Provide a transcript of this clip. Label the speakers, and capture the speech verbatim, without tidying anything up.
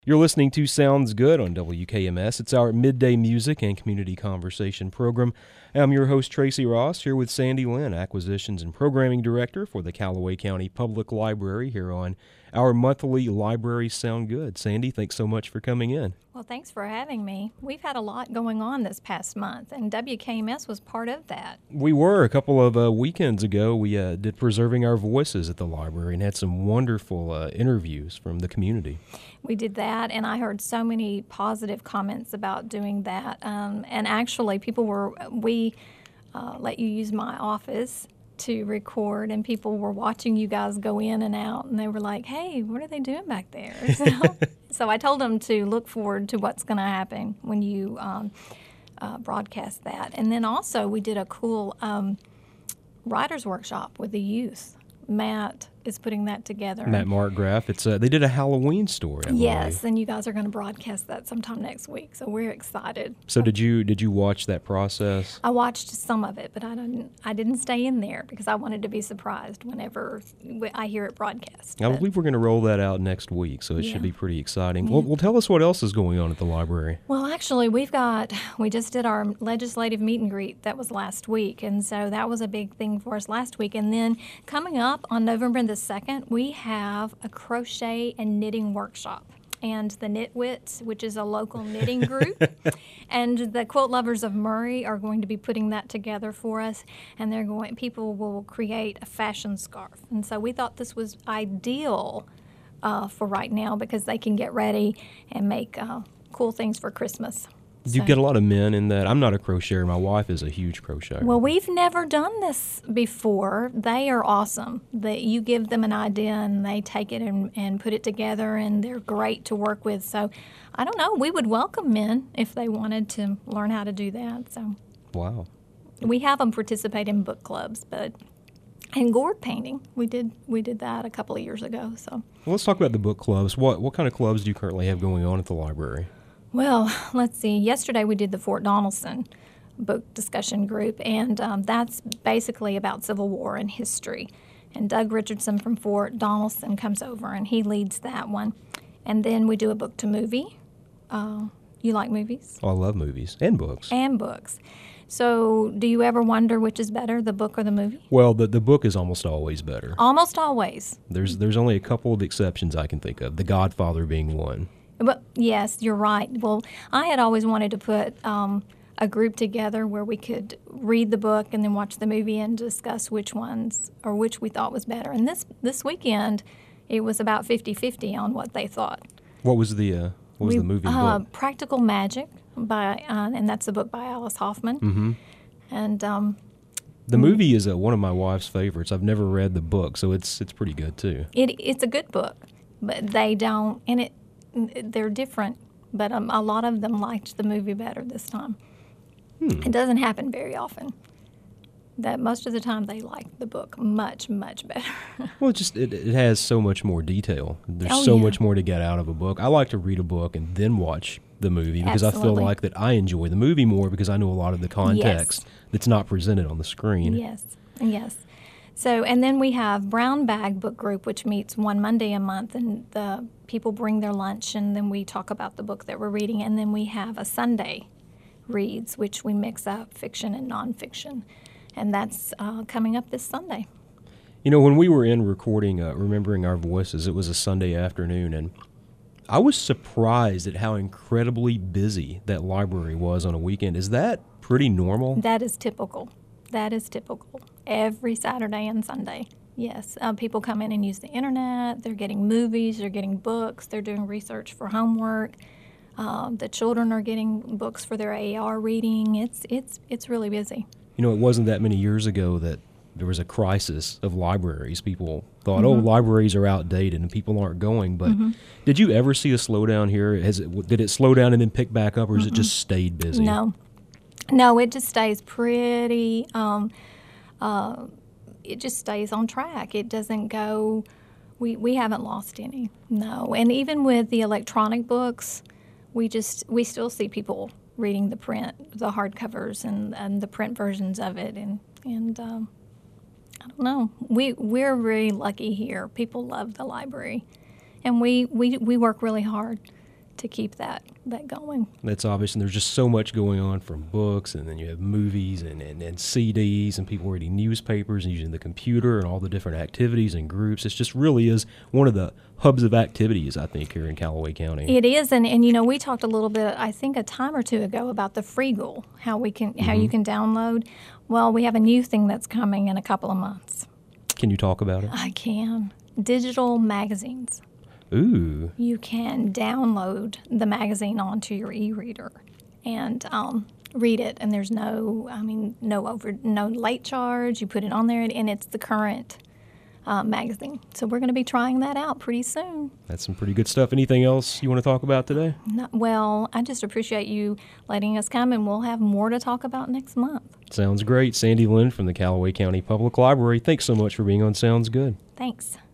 Speaker 1: You're listening to Sounds Good on W K M S. It's our midday music and community conversation program. I'm your host, Tracy Ross, here with Sandy Lynn, Acquisitions and Programming Director for the Callaway County Public Library, here on our monthly Library Sound Good. Sandy, thanks so much for coming in.
Speaker 2: Well, thanks for having me. We've had a lot going on this past month, and W K M S was part of that.
Speaker 1: We were. A couple of uh, weekends ago, we uh, did Preserving Our Voices at the library and had some wonderful uh, interviews from the community.
Speaker 2: We did that, and I heard so many positive comments about doing that. Um, and actually, people were, we uh, let you use my office to record, and people were watching you guys go in and out, and they were like, hey, what are they doing back there? So, so I told them to look forward to what's going to happen when you um, uh, broadcast that. And then also, we did a cool um, writer's workshop with the youth. Matt is putting that together.
Speaker 1: Matt Markgraf. It's uh, they did a Halloween story. I
Speaker 2: yes,
Speaker 1: believe.
Speaker 2: And you guys are going to broadcast that sometime next week, so we're excited.
Speaker 1: So did you did you watch that process?
Speaker 2: I watched some of it, but I didn't I didn't stay in there because I wanted to be surprised whenever I hear it broadcast.
Speaker 1: I
Speaker 2: But,
Speaker 1: believe we're going to roll that out next week, so it
Speaker 2: Yeah.
Speaker 1: should be pretty exciting.
Speaker 2: Yeah.
Speaker 1: Well, well, tell us what else is going on at the library.
Speaker 2: Well, actually, we've got we just did our legislative meet and greet. That was last week, and so that was a big thing for us last week. And then coming up on November the second, we have a crochet and knitting workshop. And the Knitwits, which is a local knitting group, and the Quilt Lovers of Murray are going to be putting that together for us. And they're going. People will create a fashion scarf, and so we thought this was ideal uh, for right now because they can get ready and make uh, cool things for Christmas.
Speaker 1: Do you
Speaker 2: So-
Speaker 1: get a lot of men in that? I'm not a crocheter. My wife is a huge crocheter.
Speaker 2: Well, we've never done this before. They are awesome. That you give them an idea and they take it and, and put it together, and they're great to work with. So, I don't know. We would welcome men if they wanted to learn how to do that. So,
Speaker 1: Wow.
Speaker 2: we have them participate in book clubs, but and gourd painting. We did we did that a couple of years ago. So.
Speaker 1: Well, let's talk about the book clubs. What what kind of clubs do you currently have going on at the library?
Speaker 2: Well, let's see. Yesterday we did the Fort Donelson book discussion group, and um, that's basically about Civil War and history. And Doug Richardson from Fort Donelson comes over, and he leads that one. And then we do a book to movie. Uh, you like movies?
Speaker 1: Oh, I love movies and books.
Speaker 2: And books. So do you ever wonder which is better, the book or the movie?
Speaker 1: Well, the the book is almost always better.
Speaker 2: Almost always.
Speaker 1: There's there's only a couple of exceptions I can think of. The Godfather being one.
Speaker 2: But yes, you're right. Well, I had always wanted to put um, a group together where we could read the book and then watch the movie and discuss which ones or which we thought was better. And this this weekend, it was about fifty-fifty on what they thought.
Speaker 1: What was the uh, what was
Speaker 2: We-
Speaker 1: the movie and
Speaker 2: uh,
Speaker 1: book?
Speaker 2: Practical Magic by uh, and that's a book by Alice Hoffman.
Speaker 1: Mm-hmm.
Speaker 2: And um,
Speaker 1: The movie is uh, one of my wife's favorites. I've never read the book, so it's it's pretty good too.
Speaker 2: it it's a good book, but they don't and it they're different. But um, a lot of them liked the movie better this time.
Speaker 1: Hmm.
Speaker 2: It doesn't happen very often. That most of the time they like the book much, much better.
Speaker 1: Well, it just it, it has so much more detail. There's
Speaker 2: Oh,
Speaker 1: so
Speaker 2: yeah.
Speaker 1: much more to get out of a book. I like to read a book and then watch the movie because I feel
Speaker 2: Absolutely.
Speaker 1: like that I enjoy the movie more because I know a lot of the context that's not presented on the screen.
Speaker 2: Yes, yes. So, and then we have Brown Bag Book Group, which meets one Monday a month, and the people bring their lunch, and then we talk about the book that we're reading. And then we have a Sunday Reads, which we mix up fiction and nonfiction, and that's uh, coming up this Sunday.
Speaker 1: You know, when we were in recording uh, Remembering Our Voices, it was a Sunday afternoon, and I was surprised at how incredibly busy that library was on a weekend. Is that pretty normal?
Speaker 2: That is typical. That is typical. Every Saturday and Sunday. Yes. Uh, people come in and use the internet. They're getting movies. They're getting books. They're doing research for homework. Uh, the children are getting books for their A R reading. It's it's it's really busy.
Speaker 1: You know, it wasn't that many years ago that there was a crisis of libraries. People thought,
Speaker 2: Mm-hmm.
Speaker 1: oh, libraries are outdated and people aren't going. But did you ever see a slowdown here? Has it, did it slow down and then pick back up, or has it just stayed busy?
Speaker 2: No, no, it just stays pretty. Um, uh, it just stays on track. It doesn't go. We we haven't lost any. No, and even with the electronic books, we just we still see people reading the print, the hardcovers, and, and the print versions of it, and and um, I don't know. We we're very lucky here. People love the library, and we we we work really hard to keep that that going.
Speaker 1: That's obvious, and there's just so much going on, from books, and then you have movies and, and, and C Ds, and people reading newspapers and using the computer and all the different activities and groups. It just really is one of the hubs of activities, I think, here in Callaway County.
Speaker 2: It is, and, and you know, we talked a little bit, I think a time or two ago, about the Freegle, how we can how
Speaker 1: Mm-hmm.
Speaker 2: you can download. Well, we have a new thing that's coming in a couple of months.
Speaker 1: Can you talk about it?
Speaker 2: I can. Digital magazines.
Speaker 1: Ooh.
Speaker 2: You can download the magazine onto your e-reader and um, read it, and there's no, I mean, no over, no late charge. You put it on there, and it's the current uh, magazine. So we're going to be trying that out pretty soon.
Speaker 1: That's some pretty good stuff. Anything else you want to talk about today?
Speaker 2: Not, well, I just appreciate you letting us come, and we'll have more to talk about next month.
Speaker 1: Sounds great. Sandy Lynn from the Callaway County Public Library, thanks so much for being on Sounds Good.
Speaker 2: Thanks.